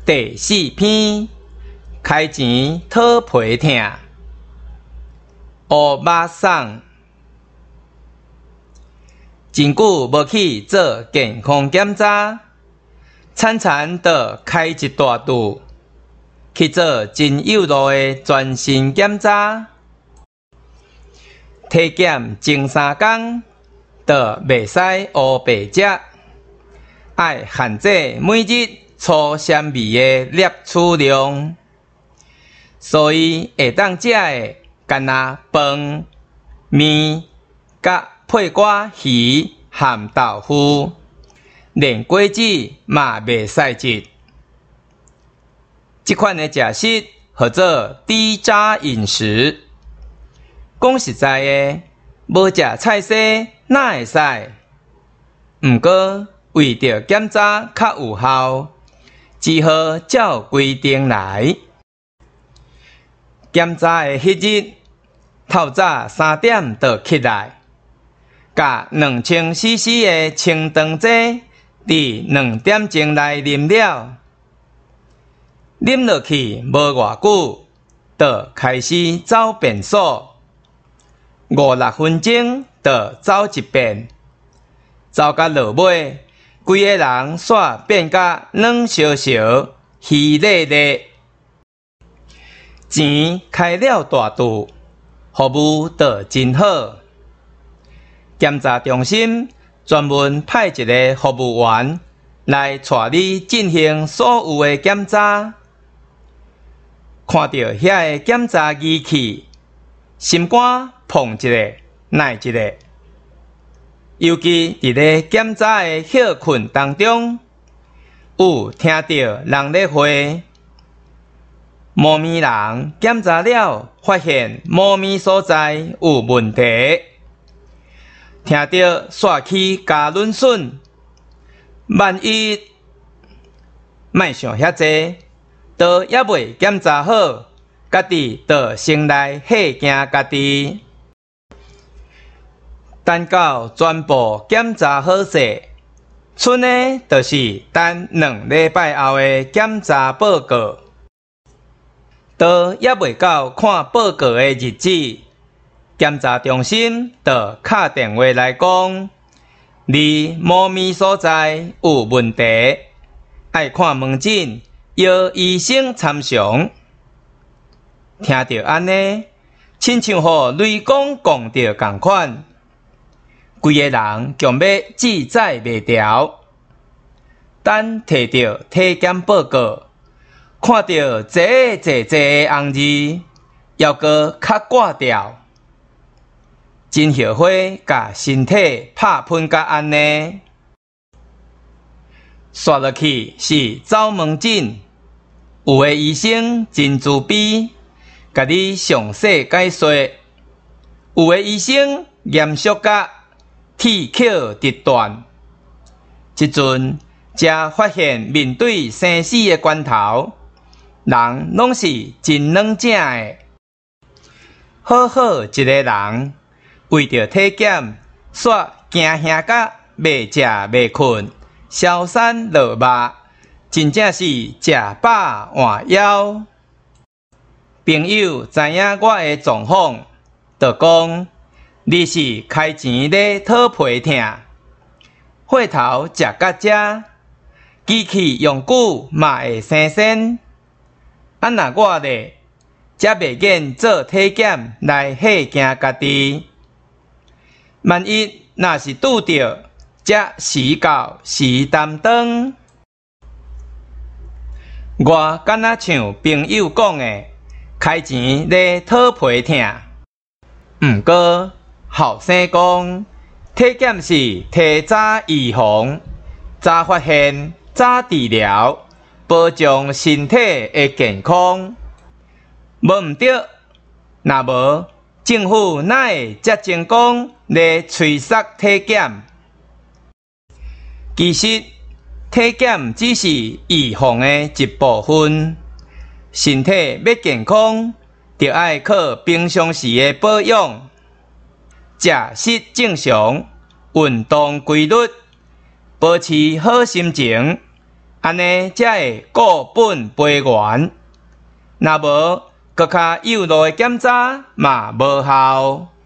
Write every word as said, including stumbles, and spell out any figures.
第四篇，开钱讨皮疼，乌肉送。真久无去做健康检查，惨惨地开一大肚，去做真有路的全身检查。体检前三天，就袂使乌白食，爱限制每日粗纤维的摄取量，所以会当食的干那饭、面、甲配瓜鱼含豆腐，连果子嘛袂使食。这款的食食叫做低渣饮食。讲实在的，无食菜色哪会使？毋过为着检查较有效，只好照规定来。检查的迄日，透早三点就起来，甲两千 C C 的清肠剂伫两点钟内啉了，啉落去无偌久，就开始走便所。五六分钟就走一遍，走到落尾，规个人煞变甲软烧烧、虚咧咧。钱开了大肚，服务就真好。检查中心专门派一个服务员来带你进行所有的检查。看到遐个检查仪器，心肝碰一个，耐一个。尤其伫咧检查的休困当中，有听到人咧话，猫咪人检查了，发现猫咪所在有问题，听到煞去加润笋，万一莫想遐济，都还未检查好，家己就先来吓惊家己。等到全部检查好势，剩的就是等两礼拜后的检查报告。都还未到看报告的日子，检查中心就敲电话来讲，你猫咪所在有问题，爱看门诊，邀医生参详。听到安尼，亲像互雷公讲着同款。规个人强要自在袂调，等摕到体检报告，看到这这这的红字，犹阁较挂掉，真后悔甲身体拍喷甲安尼。刷落去是走门诊，有个医生真自卑，甲你详细解说；有个医生严肃甲铁口直断，即阵才发现面对生死的关头，人拢是真软正的。好好一个人，为着体检，煞惊吓甲袂食袂困，消散落肉，真正是食饱换枵。朋友知影我的状况，就讲。你是开钱咧讨皮疼，火头食甲遮，机器用久嘛会生鏽。安那我咧，则袂瘾做体检来吓惊家己。万一若是拄着，则时到时担当。我敢若像朋友讲的，开钱咧讨皮疼，毋过。后生讲，体检是提早预防、早发现、早治疗，保障身体的健康。无毋对，若无政府哪会遮成功来催促体检？其实，体检只是预防的一部分。身体要健康，就要靠平常时的保养。食食正常，运动规律，保持好心情， 安尼才会固本培元。若无，搁较有路的检查嘛无效。